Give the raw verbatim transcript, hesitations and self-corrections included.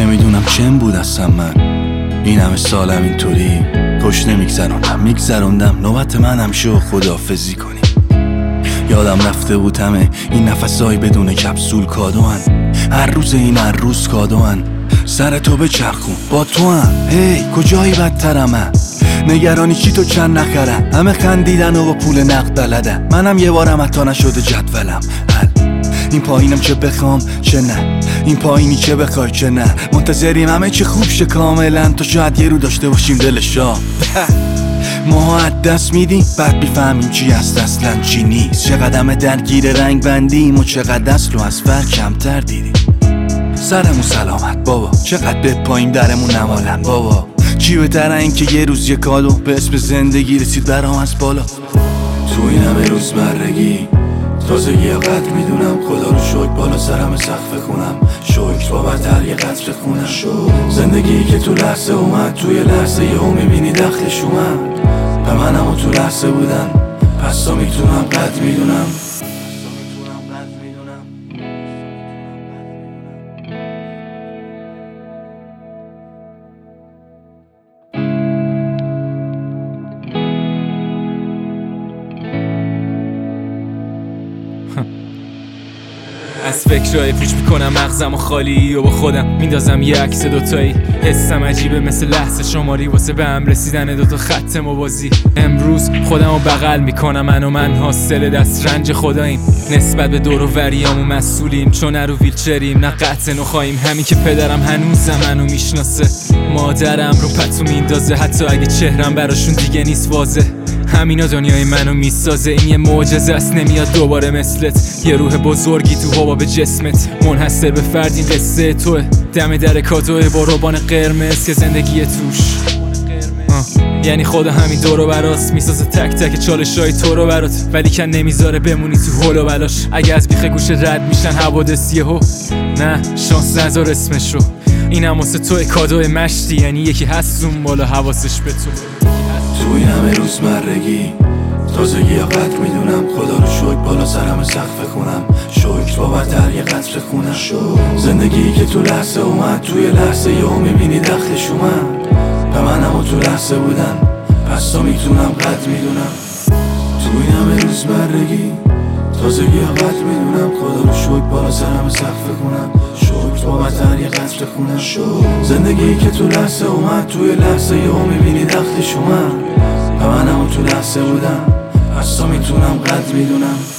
نمیدونم چم بود اصلا من این همه سالم اینطوری خوش نمیگذروندم میگذروندم نوبت منم شو خداحافظی کنی. یادم رفته بود همه این نفسای بدون کپسول کادوان، هر روز این هر روز کادوان. سر تو بچرخون با تو هم هی کجایی بدترمه، نگرانی چی تو چند نخره، همه خندیدن و با پول نقد بلده، منم یه بارم حتی نشده جدولم حل. این پایینم چه بخوام چه نه، این پایینی چه بخوای چه نه، منتظریم همه چه خوب شه کاملا تا شاید یه رو داشته باشیم دلشا. ما از دست میدیم بعد بیفهمیم چی هست اصلا چی نیست، چقدر همه درگیر رنگ بندیم و چقدر اصل و از فرق کمتر دیدیم. سرمون سلامت بابا، چقدر به پایین درمون نمالن بابا، چی بهتره این که یه روز یه کادو به اسم زندگی رسید برام از بالا. تو این همه روزمرگی تازگی یا قدر میدونم، خدا رو شکر بالا سرم سقف خونم، شکر بابتر یه قطر خونم. زندگی که تو لحظه اومد توی لحظه یه هم میبینی دخلش اومد، به منم و تو لحظه بودن پس تا میتونم قدر میدونم. از فکرهای پوچ میکنم مغزم و خالی و با خودم میندازم یه عکس دوتایی، حسم عجیبه مثل لحظه شماری واسه به هم رسیدن دوتا خط موازی. امروز خودم رو بغل میکنم، من و من حاصل دست رنج خداییم، نسبت به دور و وریامو مسئولیم، چون نه رو ویلچریم نه قطع نخواهیم. همین که پدرم هنوز منو میشناسه، مادرم رو پتو میندازه حتی اگه چهرم براشون دیگه نیست واضح. همینا دنیای منو میسازه، این یه معجزه است نمیاد دوباره مثلت، یه روح بزرگی تو هوا به جسمت، منحصر به فرد این قصه توه، دم در کادوه با روبان قرمز که زندگی توش آه. یعنی خدا همین دور و براست میسازه تک تک چالشای تو رو برات، ولی کن نمیذاره بمونی تو هول و بلاش. اگه از بیخ گوشه رد میشن حوادث یهو، نه شانس نذار اسمش رو، اینم واسه تو کادو مشتی، یعنی یکی هست اون بالا حواسش به تو. تو این همه روزمرگی تازگی یا قدر میدونم، خدا رو شکر بالا سرم سقف خونم، شکر بابتر یه قطر خونم. زندگی که تو لحظه اومد توی لحظه یهو میبینی دخلش اومد، به منم و تو لحظه بودن پس تا میتونم قدر میدونم. تو این همه روزمرگی تازگی یا قدر میدونم، خدا رو شکر بالا سرم سقف خونم، شکر بابتر یه قطر خونم. زندگی که تو لحظه اومد توی لحظه یهو میبینی دخلش اومد، به منم و تو لحظه بودم پس تا میتونم قدر میدونم.